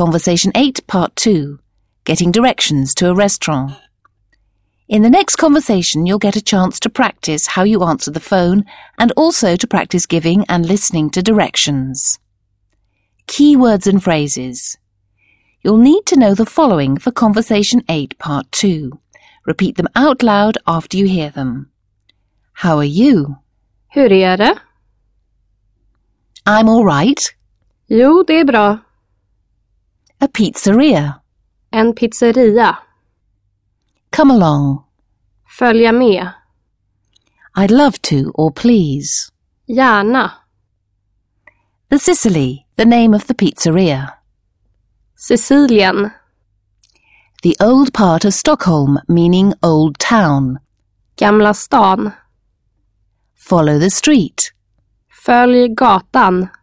Conversation 8, Part 2, Getting Directions to a Restaurant. In the next conversation, you'll get a chance to practice how you answer the phone and also to practice giving and listening to directions. Key words and phrases. You'll need to know the following for Conversation 8, Part 2. Repeat them out loud after you hear them. How are you? Hur är det? I'm all right. Jo, det är bra. A pizzeria. En pizzeria. Come along. Följa med. I'd love to or please. Gärna. The Sicily, the name of the pizzeria. Sicilien. The old part of Stockholm, meaning old town. Gamla stan. Follow the street. Följ gatan.